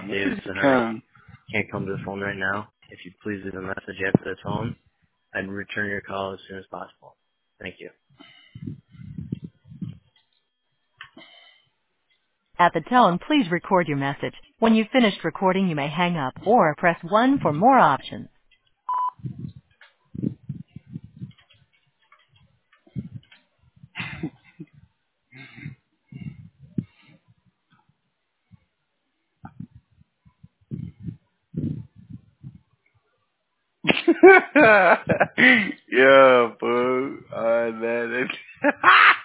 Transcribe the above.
Davidson, I can't come to the phone right now. If you'd please leave a message after the tone, I'd return your call as soon as possible. Thank you. At the tone, please record your message. When you've finished recording, you may hang up or press 1 for more options. Yeah, boo. Man.